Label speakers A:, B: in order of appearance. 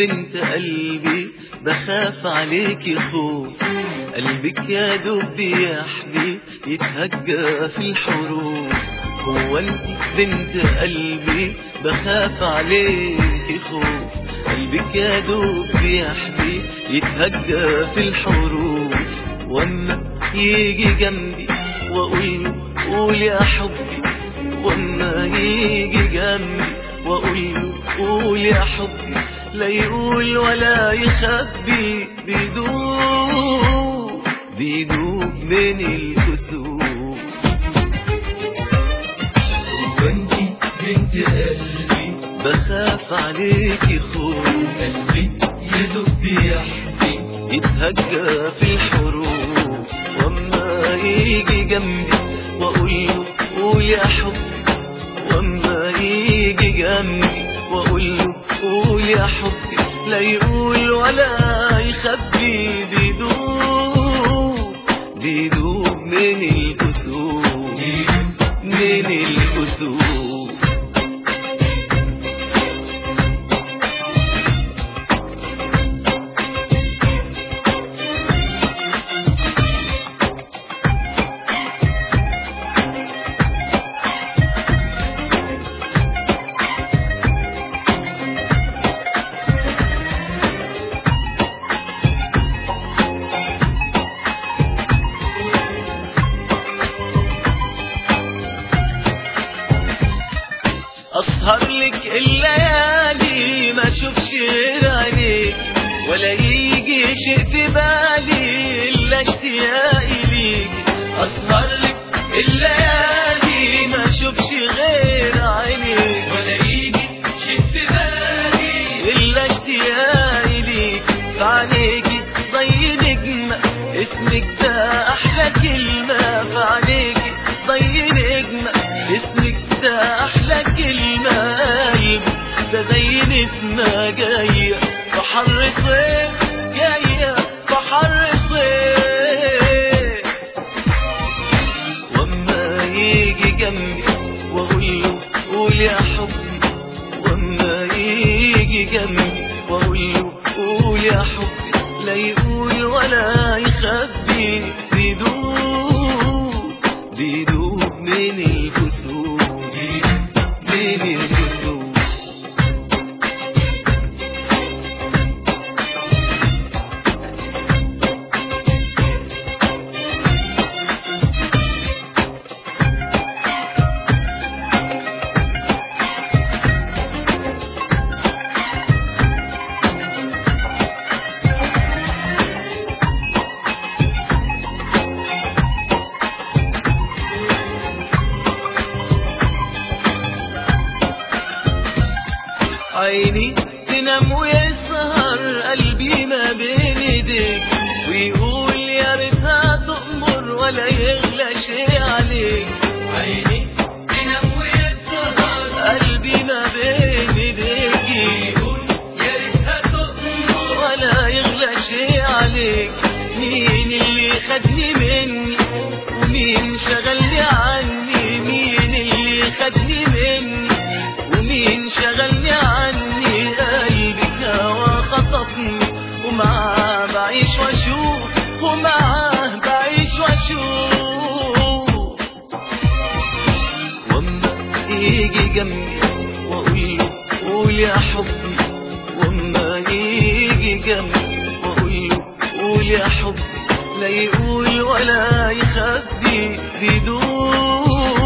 A: بنت قلبي بخاف عليكي خوف، قلبك يا دوب بيحبي يتهجى في الحروف. هو انت بنت قلبي بخاف عليكي خوف، قلبك يا دوب بيحبي يتهجى في الحروف. واما يجي جنبي واقول قول يا حبي، واما يجي جنبي واقول قول يا حبي، لا يقول ولا يخبي، بيدوب من الكسوف.
B: وانتي بنت قلبي
A: بخاف عليكي خوف،
B: قلبك يدوب بيحبي
A: يتهجى في الحروف. واما يجي جنبي واقول له قول يا حبي، واما يجي جنبي واقول له قول يا حبي، لا يقول ولا يخبي، بيدوب من الكسوف، من الكسوف. أسهر لك الليالي ما اشوفش غير عينيك، ولا يجي شيء في بالي إلا اشتياقي ليك. أسهر لك الليالي ما اشوفش غير عينيك،
B: ولا يجي شيء في بالي
A: إلا اشتياقي ليك. فعليكي زي نجمة اسمك ده أحلى كلمة، فعليكي زي نجمة اسمك ده أحلى كلمة. قلبي ده زي نسمة جاية في حر صيف، جاية في حر صيف. واما يجي جنبي واقول له قول يا حبي، واما يجي جنبي واقول له قول يا حبي، لا يقول ولا يخبي، بيدوب من الكسوف، من الكسوف. عيني تنام ويسهر قلبي ما بين ايديك، ويقول يا ريتها تأمر ولا يغلى شيء عليك.
B: عيني تنام ويسهر
A: قلبي ما بين ايديك،
B: يقول يا ريتها تأمر
A: ولا يغلى شيء عليك. مين اللي خدني مني ومين شغلني عني، مين اللي خدني مني ومين شغلني عني. قلبك هوا خطفني ومعاه بعيش واشوف، ومعاه بعيش واشوف. واما يجي جنبي واقول له قول يا حبي، واما يجي جنبي واقول له قول يا حبي، لا يقول ولا يخبي، بيدوب